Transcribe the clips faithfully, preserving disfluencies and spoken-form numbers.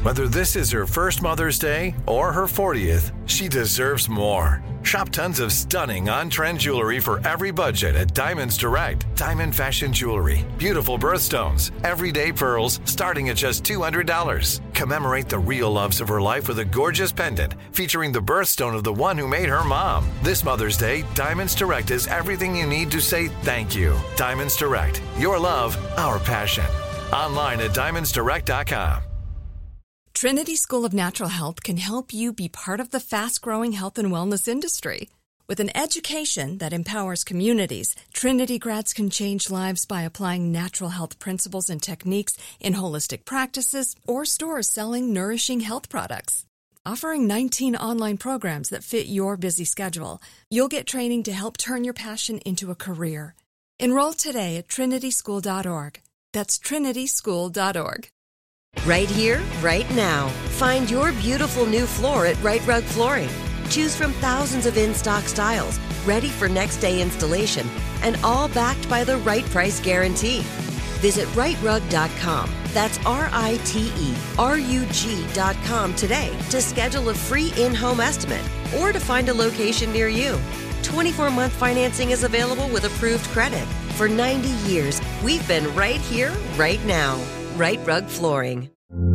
Whether this is her first Mother's Day or her fortieth, she deserves more. Shop tons of stunning on-trend jewelry for every budget at Diamonds Direct. Diamond fashion jewelry, beautiful birthstones, everyday pearls starting at just two hundred dollars. Commemorate the real loves of her life with a gorgeous pendant featuring the birthstone of the one who made her mom. This Mother's Day, Diamonds Direct is everything you need to say thank you. Diamonds Direct, your love, our passion. Online at diamonds direct dot com. Trinity School of Natural Health can help you be part of the fast-growing health and wellness industry. With an education that empowers communities, Trinity grads can change lives by applying natural health principles and techniques in holistic practices or stores selling nourishing health products. Offering nineteen online programs that fit your busy schedule, you'll get training to help turn your passion into a career. Enroll today at trinity school dot org. That's trinity school dot org. Right here, right now. Find your beautiful new floor at Right Rug Flooring. Choose from thousands of in-stock styles, ready for next day installation, and all backed by the right price guarantee. Visit right rug dot com. That's R I T E R U G dot com today to schedule a free in-home estimate or to find a location near you. twenty-four month financing is available with approved credit. For ninety years, we've been right here, right now. Right Rug Flooring.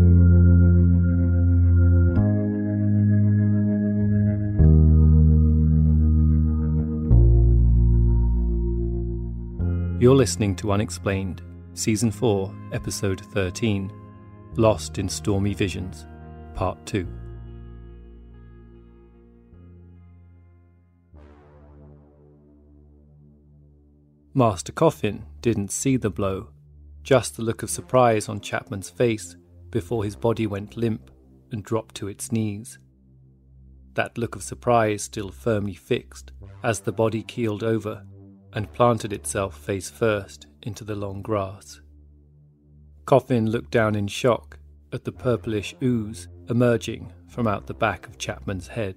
You're listening to Unexplained, Season four, Episode thirteen, Lost in Stormy Visions, Part two. Master Coffin didn't see the blow, just the look of surprise on Chapman's face before his body went limp and dropped to its knees. That look of surprise still firmly fixed as the body keeled over and planted itself face first into the long grass. Coffin looked down in shock at the purplish ooze emerging from out the back of Chapman's head.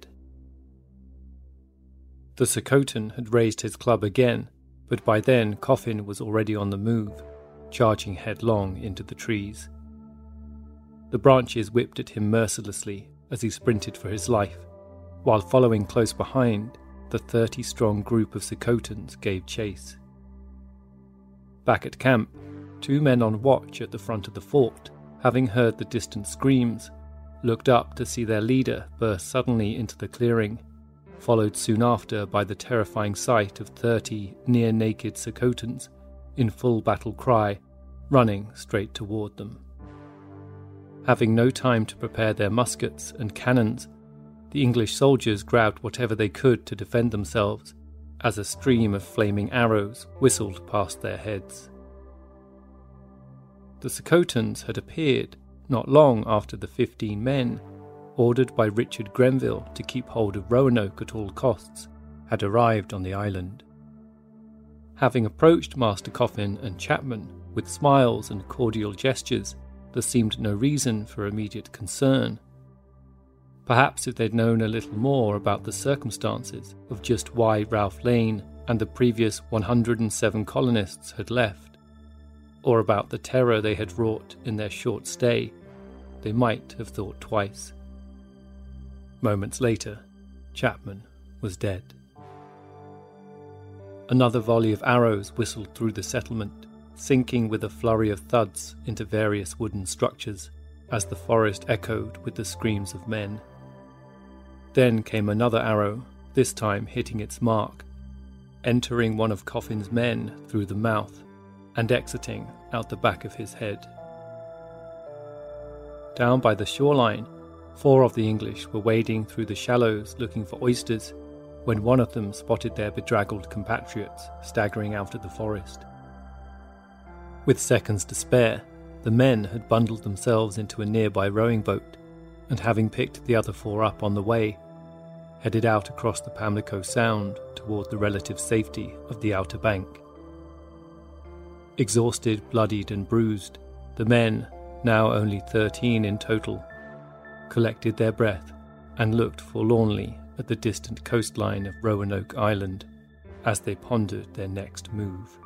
The Sokotan had raised his club again, but by then Coffin was already on the move, charging headlong into the trees. The branches whipped at him mercilessly as he sprinted for his life, while following close behind, the thirty-strong group of Sokotans gave chase. Back at camp, two men on watch at the front of the fort, having heard the distant screams, looked up to see their leader burst suddenly into the clearing, followed soon after by the terrifying sight of thirty near-naked Sokotans in full battle cry, running straight toward them. Having no time to prepare their muskets and cannons, the English soldiers grabbed whatever they could to defend themselves as a stream of flaming arrows whistled past their heads. The Sokotans had appeared not long after the fifteen men, ordered by Richard Grenville to keep hold of Roanoke at all costs, had arrived on the island. Having approached Master Coffin and Chapman with smiles and cordial gestures, there seemed no reason for immediate concern. Perhaps if they'd known a little more about the circumstances of just why Ralph Lane and the previous one hundred seven colonists had left, or about the terror they had wrought in their short stay, they might have thought twice. Moments later, Chapman was dead. Another volley of arrows whistled through the settlement, sinking with a flurry of thuds into various wooden structures as the forest echoed with the screams of men. Then came another arrow, this time hitting its mark, entering one of Coffin's men through the mouth and exiting out the back of his head. Down by the shoreline, four of the English were wading through the shallows looking for oysters when one of them spotted their bedraggled compatriots staggering out of the forest. With seconds to spare, the men had bundled themselves into a nearby rowing boat, and having picked the other four up on the way, headed out across the Pamlico Sound toward the relative safety of the Outer Bank. Exhausted, bloodied and bruised, the men, now only thirteen in total, collected their breath and looked forlornly at the distant coastline of Roanoke Island as they pondered their next move.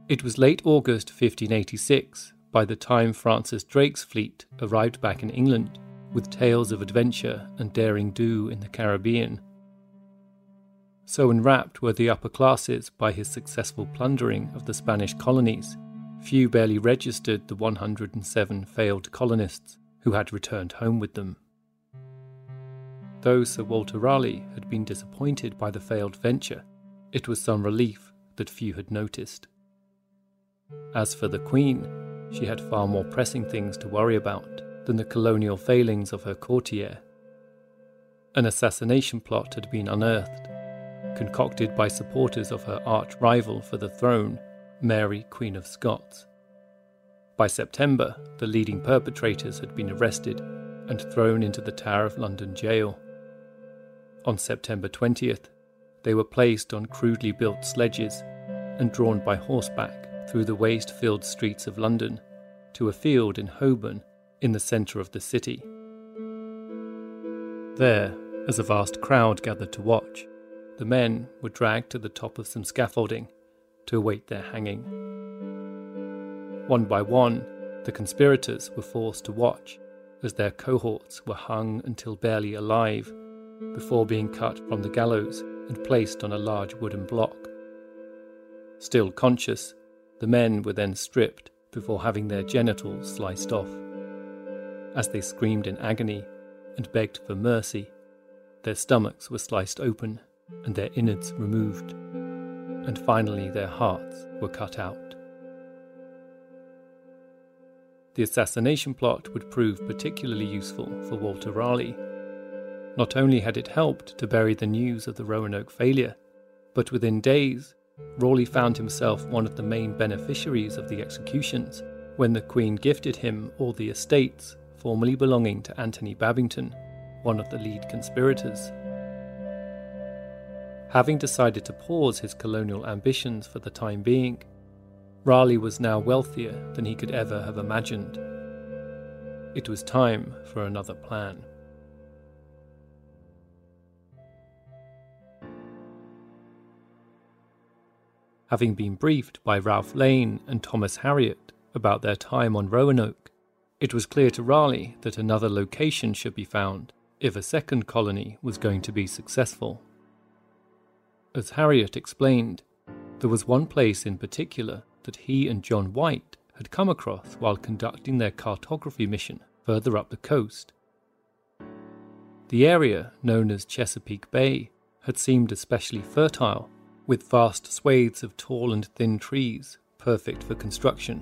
It was late August fifteen eighty-six by the time Francis Drake's fleet arrived back in England with tales of adventure and daring do in the Caribbean. So enwrapped were the upper classes by his successful plundering of the Spanish colonies, few barely registered the one hundred seven failed colonists who had returned home with them. Though Sir Walter Raleigh had been disappointed by the failed venture, it was some relief that few had noticed. As for the Queen, she had far more pressing things to worry about than the colonial failings of her courtier. An assassination plot had been unearthed, concocted by supporters of her arch-rival for the throne, Mary, Queen of Scots. By September, the leading perpetrators had been arrested and thrown into the Tower of London jail. On September twentieth, they were placed on crudely built sledges and drawn by horseback through the waste-filled streets of London to a field in Holborn in the centre of the city. There, as a vast crowd gathered to watch, the men were dragged to the top of some scaffolding to await their hanging. One by one, the conspirators were forced to watch as their cohorts were hung until barely alive before being cut from the gallows and placed on a large wooden block. Still conscious, the men were then stripped before having their genitals sliced off. As they screamed in agony and begged for mercy, their stomachs were sliced open and their innards removed, and finally their hearts were cut out. The assassination plot would prove particularly useful for Walter Raleigh. Not only had it helped to bury the news of the Roanoke failure, but within days, Raleigh found himself one of the main beneficiaries of the executions when the Queen gifted him all the estates formerly belonging to Anthony Babington, one of the lead conspirators. Having decided to pause his colonial ambitions for the time being, Raleigh was now wealthier than he could ever have imagined. It was time for another plan. Having been briefed by Ralph Lane and Thomas Harriot about their time on Roanoke, it was clear to Raleigh that another location should be found if a second colony was going to be successful. As Harriot explained, there was one place in particular that he and John White had come across while conducting their cartography mission further up the coast. The area, known as Chesapeake Bay, had seemed especially fertile, with vast swathes of tall and thin trees, perfect for construction.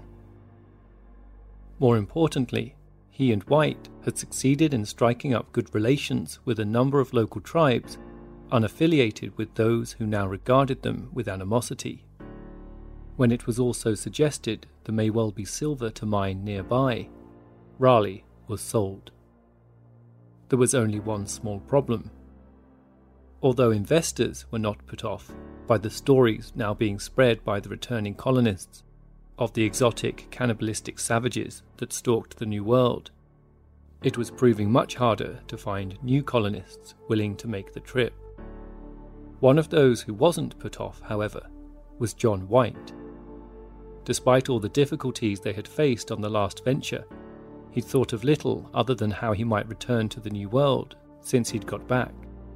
More importantly, he and White had succeeded in striking up good relations with a number of local tribes, unaffiliated with those who now regarded them with animosity. When it was also suggested there may well be silver to mine nearby, Raleigh was sold. There was only one small problem. Although investors were not put off by the stories now being spread by the returning colonists of the exotic cannibalistic savages that stalked the New World, it was proving much harder to find new colonists willing to make the trip. One of those who wasn't put off, however, was John White. Despite all the difficulties they had faced on the last venture, he'd thought of little other than how he might return to the New World since he'd got back.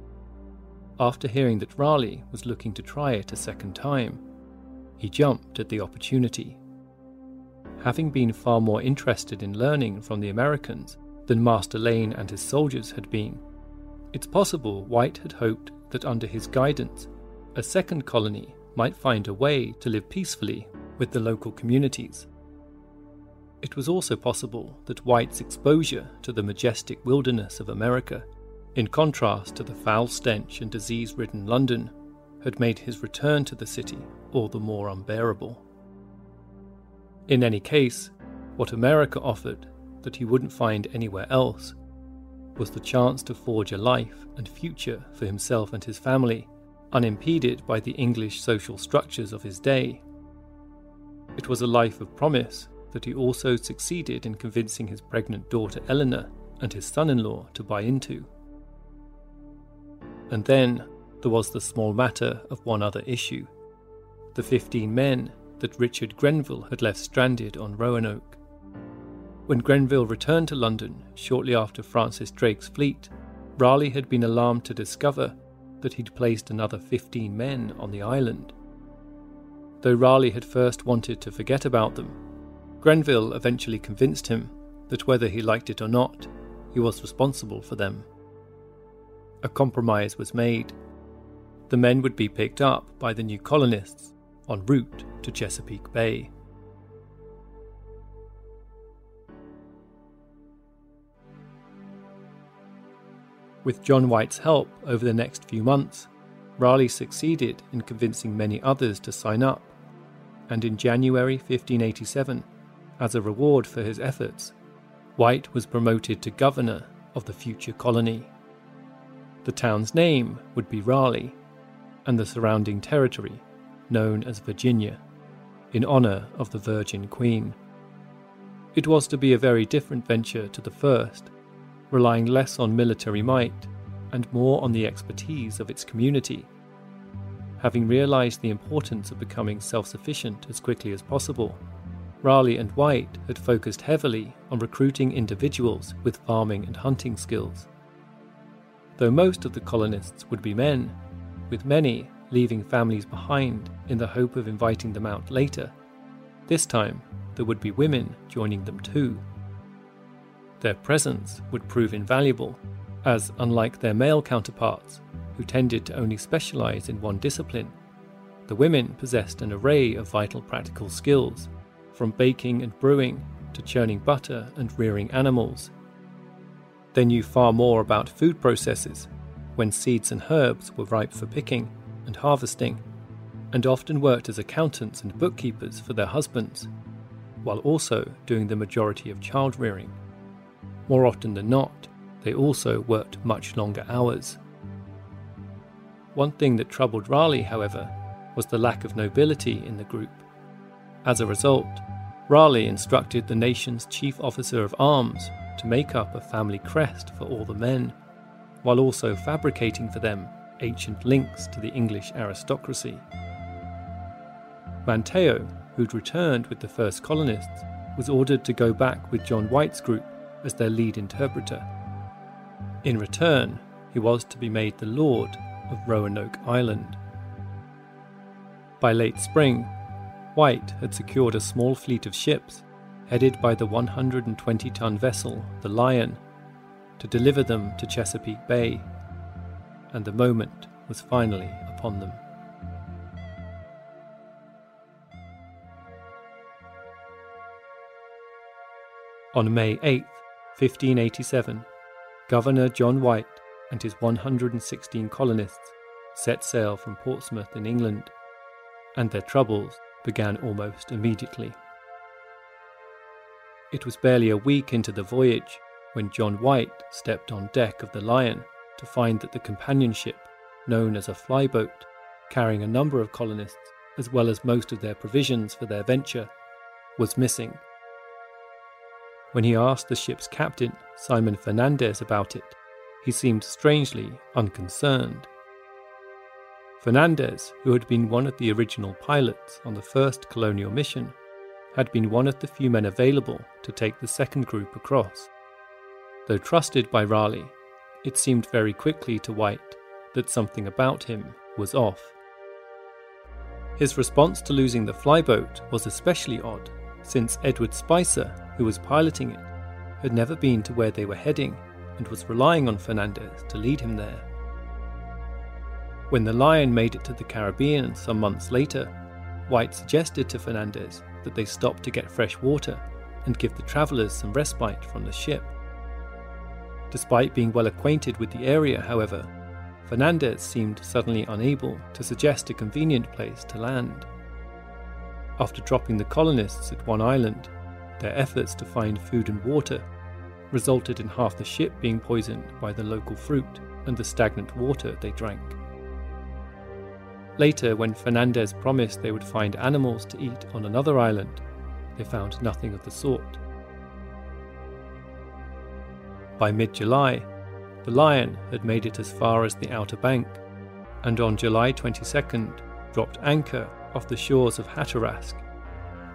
After hearing that Raleigh was looking to try it a second time, he jumped at the opportunity. Having been far more interested in learning from the Americans than Master Lane and his soldiers had been, it's possible White had hoped that under his guidance, a second colony might find a way to live peacefully with the local communities. It was also possible that White's exposure to the majestic wilderness of America, in contrast to the foul stench and disease-ridden London, had made his return to the city all the more unbearable. In any case, what America offered that he wouldn't find anywhere else was the chance to forge a life and future for himself and his family, unimpeded by the English social structures of his day. It was a life of promise that he also succeeded in convincing his pregnant daughter Eleanor and his son-in-law to buy into. And then there was the small matter of one other issue. The fifteen men that Richard Grenville had left stranded on Roanoke. When Grenville returned to London shortly after Francis Drake's fleet, Raleigh had been alarmed to discover that he'd placed another fifteen men on the island. Though Raleigh had first wanted to forget about them, Grenville eventually convinced him that whether he liked it or not, he was responsible for them. A compromise was made. The men would be picked up by the new colonists en route to Chesapeake Bay. With John White's help over the next few months, Raleigh succeeded in convincing many others to sign up, and in January fifteen eighty-seven, as a reward for his efforts, White was promoted to governor of the future colony. The town's name would be Raleigh, and the surrounding territory known as Virginia, in honour of the Virgin Queen. It was to be a very different venture to the first, relying less on military might and more on the expertise of its community. Having realised the importance of becoming self-sufficient as quickly as possible, Raleigh and White had focused heavily on recruiting individuals with farming and hunting skills. Though most of the colonists would be men, with many leaving families behind in the hope of inviting them out later, this time there would be women joining them too. Their presence would prove invaluable, as unlike their male counterparts, who tended to only specialise in one discipline, the women possessed an array of vital practical skills, from baking and brewing to churning butter and rearing animals. They knew far more about food processes, when seeds and herbs were ripe for picking and harvesting, and often worked as accountants and bookkeepers for their husbands, while also doing the majority of child rearing. More often than not, they also worked much longer hours. One thing that troubled Raleigh, however, was the lack of nobility in the group. As a result, Raleigh instructed the nation's chief officer of arms to make up a family crest for all the men, while also fabricating for them ancient links to the English aristocracy. Manteo, who'd returned with the first colonists, was ordered to go back with John White's group as their lead interpreter. In return, he was to be made the lord of Roanoke Island. By late spring, White had secured a small fleet of ships headed by the one hundred twenty ton vessel, the Lion, to deliver them to Chesapeake Bay, and the moment was finally upon them. On May eighth, fifteen eighty-seven, Governor John White and his one hundred sixteen colonists set sail from Portsmouth in England, and their troubles began almost immediately. It was barely a week into the voyage when John White stepped on deck of the Lion to find that the companion ship, known as a flyboat, carrying a number of colonists as well as most of their provisions for their venture, was missing. When he asked the ship's captain, Simon Fernandez, about it, he seemed strangely unconcerned. Fernandez, who had been one of the original pilots on the first colonial mission, had been one of the few men available to take the second group across. Though trusted by Raleigh, it seemed very quickly to White that something about him was off. His response to losing the flyboat was especially odd, since Edward Spicer, who was piloting it, had never been to where they were heading and was relying on Fernandez to lead him there. When the Lion made it to the Caribbean some months later, White suggested to Fernandez that they stop to get fresh water and give the travellers some respite from the ship. Despite being well acquainted with the area, however, Fernandez seemed suddenly unable to suggest a convenient place to land. After dropping the colonists at one island, their efforts to find food and water resulted in half the ship being poisoned by the local fruit and the stagnant water they drank. Later, when Fernandez promised they would find animals to eat on another island, they found nothing of the sort. By mid-July, the Lion had made it as far as the Outer Bank, and on July twenty-second dropped anchor off the shores of Hatteras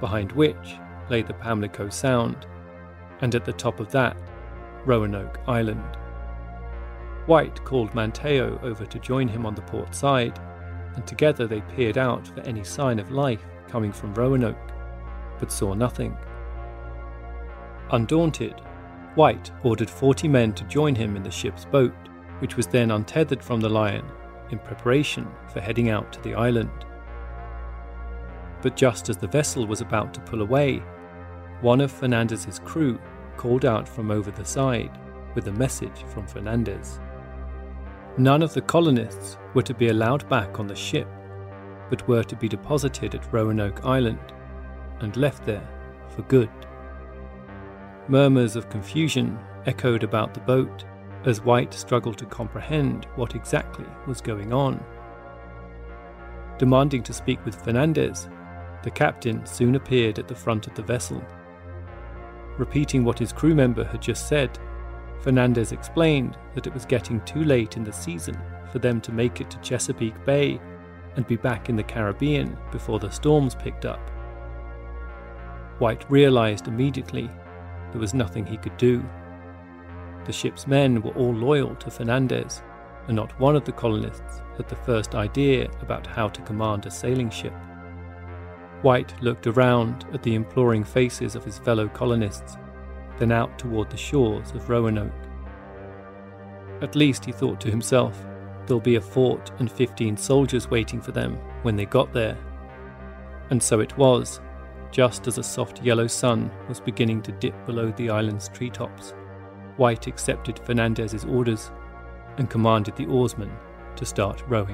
behind which lay the Pamlico Sound, and at the top of that, Roanoke Island. White called Manteo over to join him on the port side, and together they peered out for any sign of life coming from Roanoke, but saw nothing. Undaunted, White ordered forty men to join him in the ship's boat, which was then untethered from the Lion in preparation for heading out to the island. But just as the vessel was about to pull away, one of Fernandez's crew called out from over the side with a message from Fernandez. None of the colonists were to be allowed back on the ship, but were to be deposited at Roanoke Island and left there for good. Murmurs of confusion echoed about the boat as White struggled to comprehend what exactly was going on. Demanding to speak with Fernandez, the captain soon appeared at the front of the vessel. Repeating what his crew member had just said, Fernandez explained that it was getting too late in the season for them to make it to Chesapeake Bay and be back in the Caribbean before the storms picked up. White realized immediately there was nothing he could do. The ship's men were all loyal to Fernandez, and not one of the colonists had the first idea about how to command a sailing ship. White looked around at the imploring faces of his fellow colonists, then out toward the shores of Roanoke. At least, he thought to himself, there'll be a fort and fifteen soldiers waiting for them when they got there. And so it was, just as a soft yellow sun was beginning to dip below the island's treetops. White accepted Fernandez's orders and commanded the oarsmen to start rowing.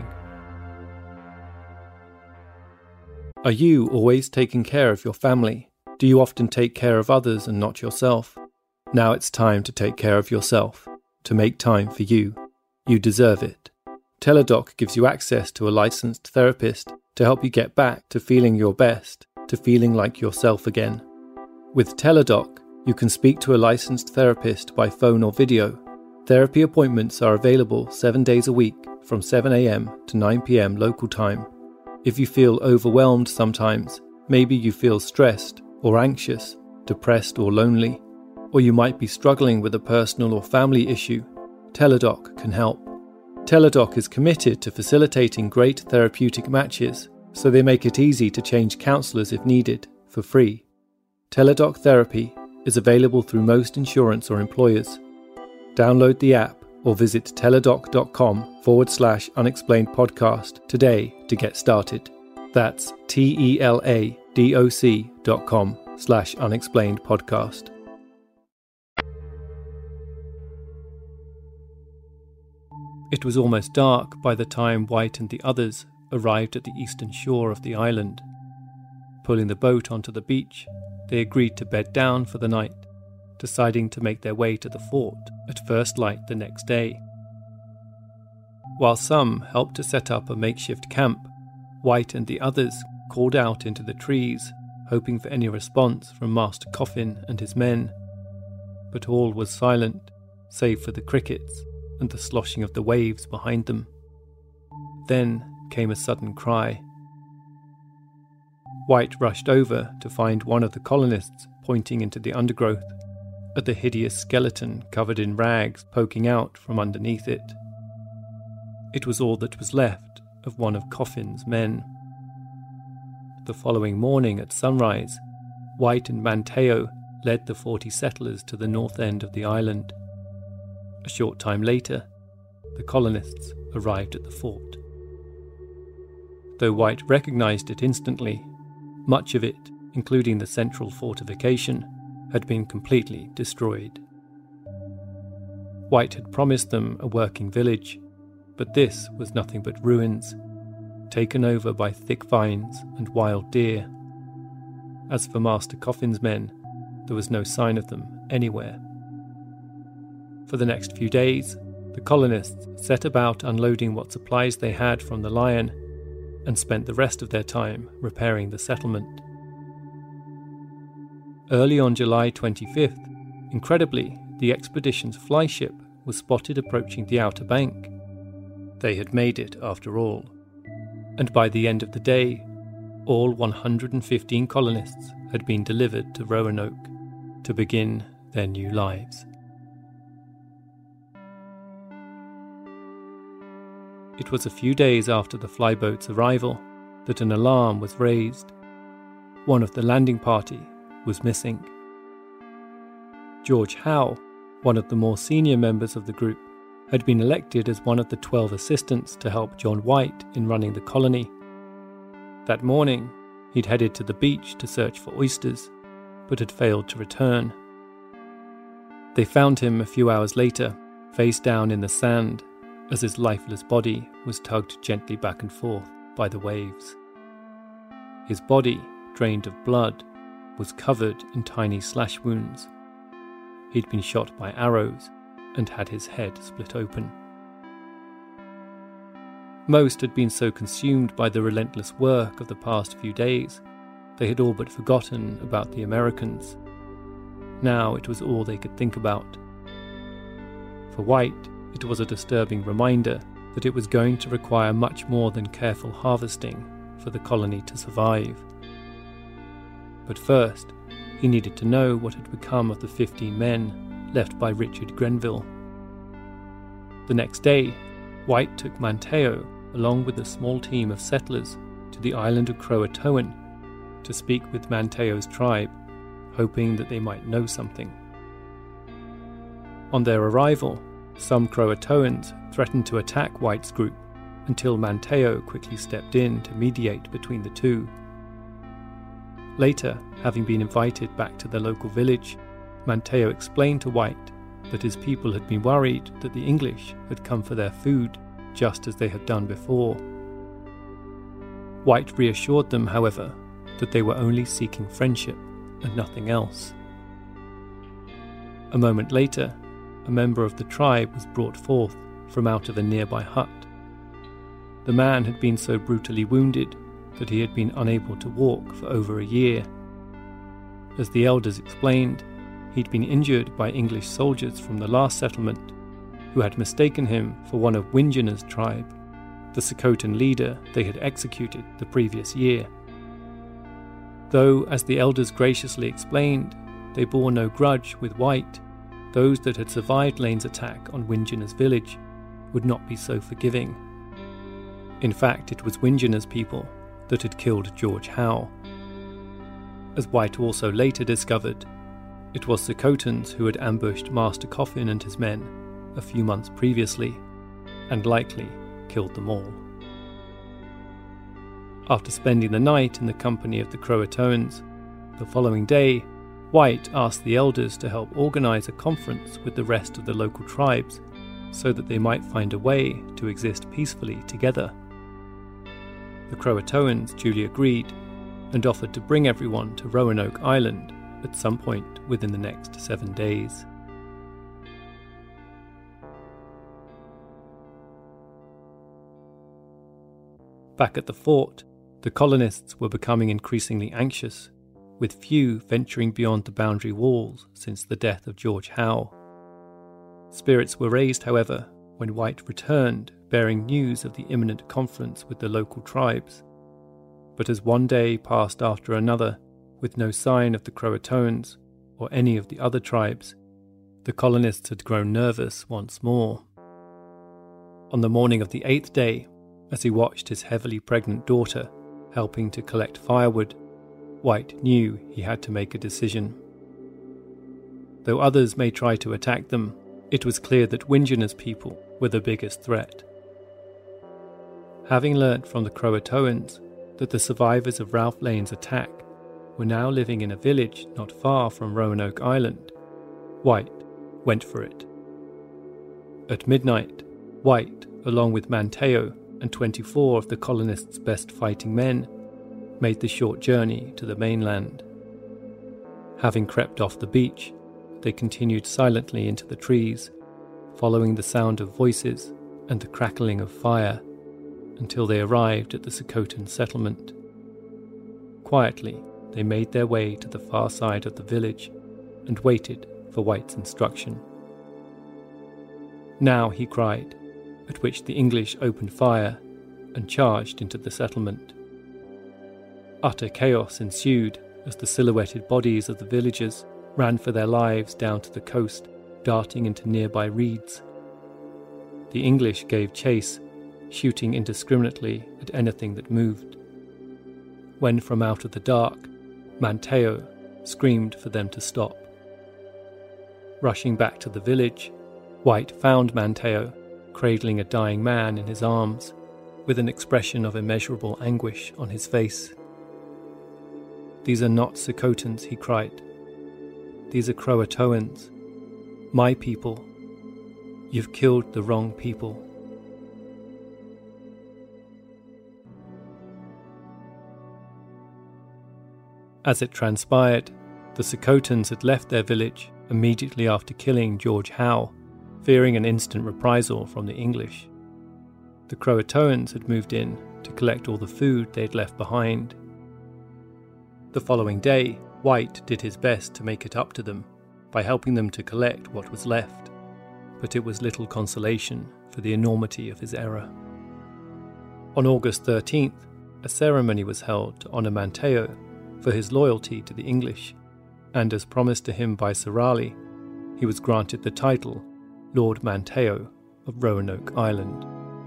Are you always taking care of your family? Do you often take care of others and not yourself? Now it's time to take care of yourself, to make time for you. You deserve it. Teladoc gives you access to a licensed therapist to help you get back to feeling your best, to feeling like yourself again. With Teladoc, you can speak to a licensed therapist by phone or video. Therapy appointments are available seven days a week from seven a.m. to nine p.m. local time. If you feel overwhelmed sometimes, maybe you feel stressed or anxious, depressed or lonely, or you might be struggling with a personal or family issue, Teladoc can help. Teladoc is committed to facilitating great therapeutic matches, so they make it easy to change counsellors if needed, for free. Teladoc Therapy is available through most insurance or employers. Download the app or visit teladoc.com forward slash unexplained podcast today to get started. That's T-E-L-A-D-O-C dot com slash unexplained podcast. It was almost dark by the time White and the others arrived at the eastern shore of the island. Pulling the boat onto the beach, they agreed to bed down for the night, deciding to make their way to the fort at first light the next day. While some helped to set up a makeshift camp, White and the others called out into the trees, hoping for any response from Master Coffin and his men. But all was silent, save for the crickets and the sloshing of the waves behind them. Then came a sudden cry. White rushed over to find one of the colonists pointing into the undergrowth, at the hideous skeleton covered in rags poking out from underneath it. It was all that was left of one of Coffin's men. The following morning at sunrise, White and Manteo led the forty settlers to the north end of the island. A short time later, the colonists arrived at the fort. Though White recognized it instantly, much of it, including the central fortification, had been completely destroyed. White had promised them a working village, but this was nothing but ruins, taken over by thick vines and wild deer. As for Master Coffin's men, there was no sign of them anywhere. For the next few days, the colonists set about unloading what supplies they had from the Lion and spent the rest of their time repairing the settlement. Early on July twenty-fifth, incredibly, the expedition's flyship was spotted approaching the outer bank. They had made it after all, and by the end of the day, all one hundred fifteen colonists had been delivered to Roanoke to begin their new lives. It was a few days after the flyboat's arrival that an alarm was raised. One of the landing party was missing. George Howe, one of the more senior members of the group, had been elected as one of the twelve assistants to help John White in running the colony. That morning, he'd headed to the beach to search for oysters, but had failed to return. They found him a few hours later, face down in the sand, as his lifeless body was tugged gently back and forth by the waves. His body, drained of blood, was covered in tiny slash wounds. He'd been shot by arrows and had his head split open. Most had been so consumed by the relentless work of the past few days, they had all but forgotten about the Americans. Now it was all they could think about. For White, it was a disturbing reminder that it was going to require much more than careful harvesting for the colony to survive. But first, he needed to know what had become of the fifteen men left by Richard Grenville. The next day, White took Manteo along with a small team of settlers to the island of Croatoan to speak with Manteo's tribe, hoping that they might know something. On their arrival, some Croatoans threatened to attack White's group until Manteo quickly stepped in to mediate between the two. Later, having been invited back to the local village, Manteo explained to White that his people had been worried that the English had come for their food just as they had done before. White reassured them, however, that they were only seeking friendship and nothing else. A moment later, a member of the tribe was brought forth from out of a nearby hut. The man had been so brutally wounded that he had been unable to walk for over a year. As the elders explained, he'd been injured by English soldiers from the last settlement, who had mistaken him for one of Windjammer's tribe, the Socotan leader they had executed the previous year. Though, as the elders graciously explained, they bore no grudge with White, those that had survived Lane's attack on Windjammer's village would not be so forgiving. In fact, it was Windjammer's people that had killed George Howe. As White also later discovered, it was Socotans who had ambushed Master Coffin and his men a few months previously, and likely killed them all. After spending the night in the company of the Croatoans, the following day, White asked the elders to help organise a conference with the rest of the local tribes so that they might find a way to exist peacefully together. The Croatoans duly agreed and offered to bring everyone to Roanoke Island at some point within the next seven days. Back at the fort, the colonists were becoming increasingly anxious, with few venturing beyond the boundary walls since the death of George Howe. Spirits were raised, however, when White returned bearing news of the imminent conference with the local tribes. But as one day passed after another, with no sign of the Croatoans or any of the other tribes, the colonists had grown nervous once more. On the morning of the eighth day, as he watched his heavily pregnant daughter helping to collect firewood, White knew he had to make a decision. Though others may try to attack them, it was clear that Windjammer's people were the biggest threat. Having learnt from the Croatoans that the survivors of Ralph Lane's attack were now living in a village not far from Roanoke Island, White went for it. At midnight, White, along with Manteo and twenty-four of the colonists' best fighting men, made the short journey to the mainland. Having crept off the beach, they continued silently into the trees, following the sound of voices and the crackling of fire, until they arrived at the Socotan settlement. Quietly, they made their way to the far side of the village and waited for White's instruction. "Now," he cried, at which the English opened fire and charged into the settlement. Utter chaos ensued as the silhouetted bodies of the villagers ran for their lives down to the coast, darting into nearby reeds. The English gave chase, shooting indiscriminately at anything that moved. When from out of the dark, Manteo screamed for them to stop. Rushing back to the village, White found Manteo cradling a dying man in his arms, with an expression of immeasurable anguish on his face. "These are not Secotans," he cried. "These are Croatoans, my people. You've killed the wrong people." As it transpired, the Secotans had left their village immediately after killing George Howe, fearing an instant reprisal from the English. The Croatoans had moved in to collect all the food they'd left behind. The following day, White did his best to make it up to them by helping them to collect what was left, but it was little consolation for the enormity of his error. On August thirteenth, a ceremony was held to honour Manteo for his loyalty to the English, and as promised to him by Sir Raleigh, he was granted the title Lord Manteo of Roanoke Island.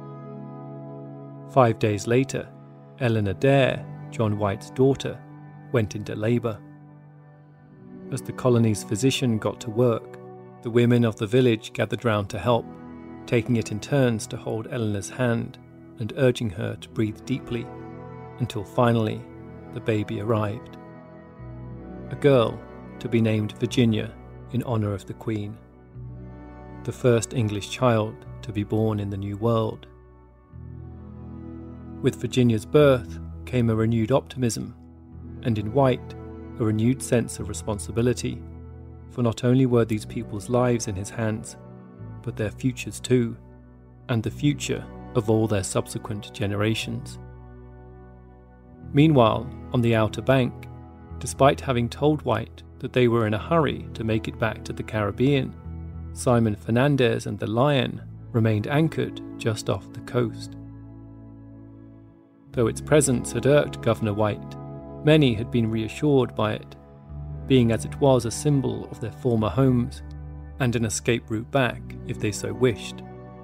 Five days later, Eleanor Dare, John White's daughter, went into labour. As the colony's physician got to work, the women of the village gathered round to help, taking it in turns to hold Eleanor's hand and urging her to breathe deeply, until finally the baby arrived. A girl to be named Virginia in honour of the Queen. The first English child to be born in the New World. With Virginia's birth came a renewed optimism, and in White, a renewed sense of responsibility, for not only were these people's lives in his hands, but their futures too, and the future of all their subsequent generations. Meanwhile, on the Outer Bank, despite having told White that they were in a hurry to make it back to the Caribbean, Simon Fernandez and the Lion remained anchored just off the coast. Though its presence had irked Governor White, many had been reassured by it, being as it was a symbol of their former homes and an escape route back if they so wished.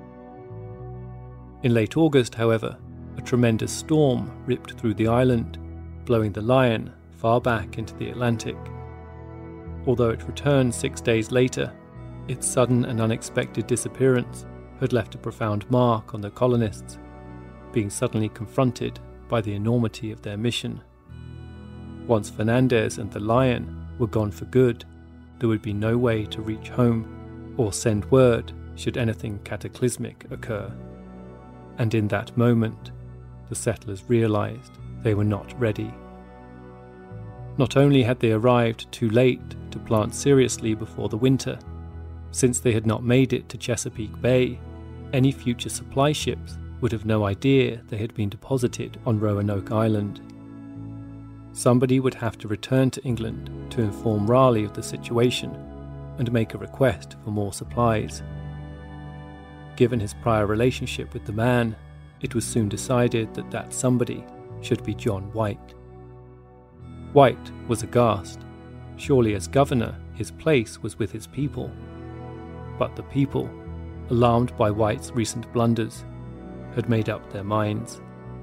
In late August, however, a tremendous storm ripped through the island, blowing the Lion far back into the Atlantic. Although it returned six days later, its sudden and unexpected disappearance had left a profound mark on the colonists, being suddenly confronted by the enormity of their mission. Once Fernandez and the Lion were gone for good, there would be no way to reach home or send word should anything cataclysmic occur. And in that moment, the settlers realized they were not ready. Not only had they arrived too late to plant seriously before the winter, since they had not made it to Chesapeake Bay, any future supply ships would have no idea they had been deposited on Roanoke Island. Somebody would have to return to England to inform Raleigh of the situation and make a request for more supplies. Given his prior relationship with the man, it was soon decided that that somebody should be John White. White was aghast. Surely as governor, his place was with his people. But the people, alarmed by White's recent blunders, had made up their minds.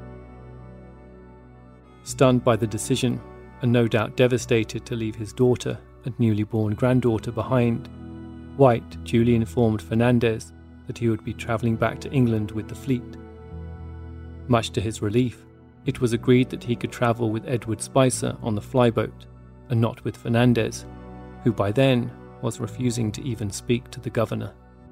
Stunned by the decision, and no doubt devastated to leave his daughter and newly born granddaughter behind, White duly informed Fernandez that he would be travelling back to England with the fleet. Much to his relief, it was agreed that he could travel with Edward Spicer on the flyboat, and not with Fernandez, who by then was refusing to even speak to the governor.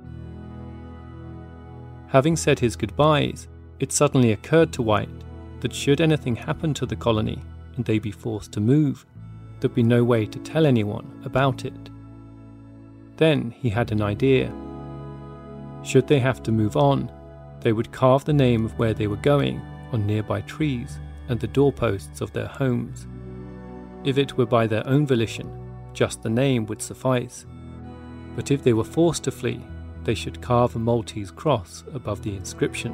Having said his goodbyes, it suddenly occurred to White that should anything happen to the colony and they be forced to move, there'd be no way to tell anyone about it. Then he had an idea. Should they have to move on, they would carve the name of where they were going on nearby trees and the doorposts of their homes. If it were by their own volition, just the name would suffice. But if they were forced to flee, they should carve a Maltese cross above the inscription.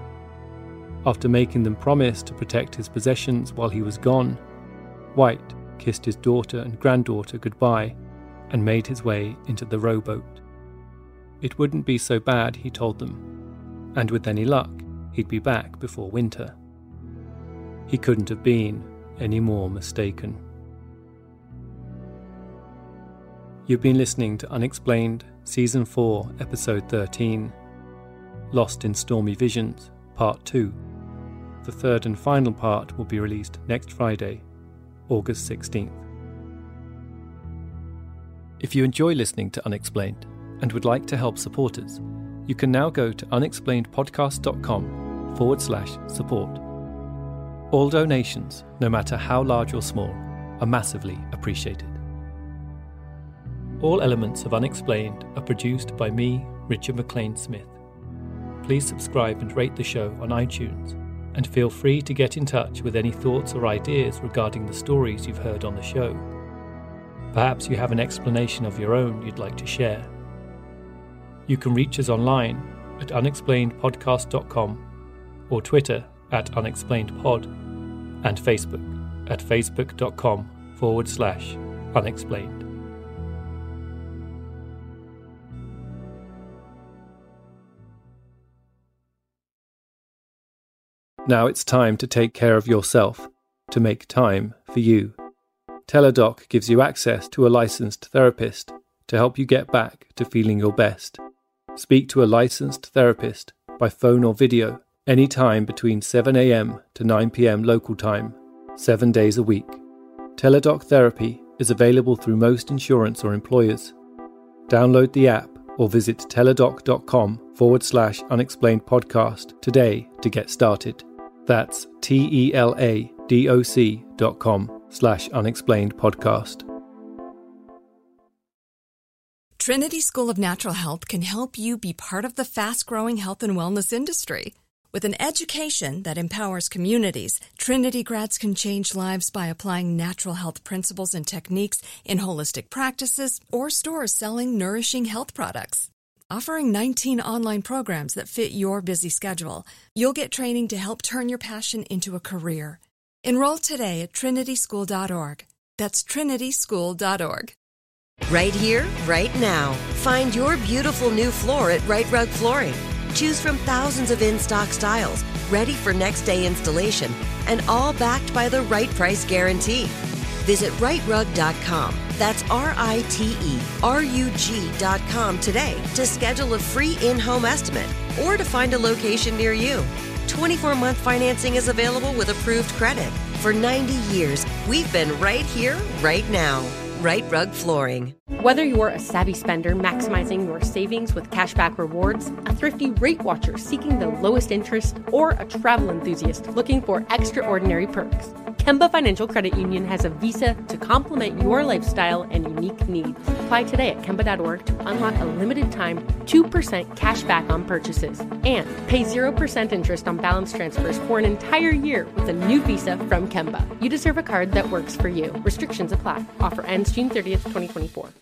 After making them promise to protect his possessions while he was gone, White kissed his daughter and granddaughter goodbye, and made his way into the rowboat. It wouldn't be so bad, he told them, and with any luck, he'd be back before winter. He couldn't have been any more mistaken. You've been listening to Unexplained, Season four, Episode thirteen, Lost in Stormy Visions, Part two. The third and final part will be released next Friday, August sixteenth. If you enjoy listening to Unexplained and would like to help support us, you can now go to unexplainedpodcast.com forward slash support. All donations, no matter how large or small, are massively appreciated. All elements of Unexplained are produced by me, Richard McLean Smith. Please subscribe and rate the show on iTunes, and feel free to get in touch with any thoughts or ideas regarding the stories you've heard on the show. Perhaps you have an explanation of your own you'd like to share. You can reach us online at unexplained podcast dot com or Twitter at unexplainedpod and Facebook at facebook.com forward slash unexplained. Now it's time to take care of yourself, to make time for you. Teladoc gives you access to a licensed therapist to help you get back to feeling your best. Speak to a licensed therapist by phone or video anytime between seven a.m. to nine p.m. local time, seven days a week. Teladoc Therapy is available through most insurance or employers. Download the app or visit teladoc.com forward slash unexplained podcast today to get started. That's T-E-L-A-D-O-C dot com slash unexplained podcast. Trinity School of Natural Health can help you be part of the fast-growing health and wellness industry. With an education that empowers communities, Trinity grads can change lives by applying natural health principles and techniques in holistic practices or stores selling nourishing health products. Offering nineteen online programs that fit your busy schedule, you'll get training to help turn your passion into a career. Enroll today at trinity school dot org. That's trinity school dot org. Right here, right now. Find your beautiful new floor at Right Rug Flooring. Choose from thousands of in-stock styles, ready for next day installation, and all backed by the right price guarantee. Visit right rug dot com. That's R I T E R U G dot com today to schedule a free in-home estimate or to find a location near you. twenty-four month financing is available with approved credit. For ninety years, we've been right here, right now. Right Rug Flooring. Whether you're a savvy spender maximizing your savings with cashback rewards, a thrifty rate watcher seeking the lowest interest, or a travel enthusiast looking for extraordinary perks, Kemba Financial Credit Union has a visa to complement your lifestyle and unique needs. Apply today at kemba dot org to unlock a limited time two percent cash back on purchases and pay zero percent interest on balance transfers for an entire year with a new visa from Kemba. You deserve a card that works for you. Restrictions apply. Offer ends June thirtieth, twenty twenty-four.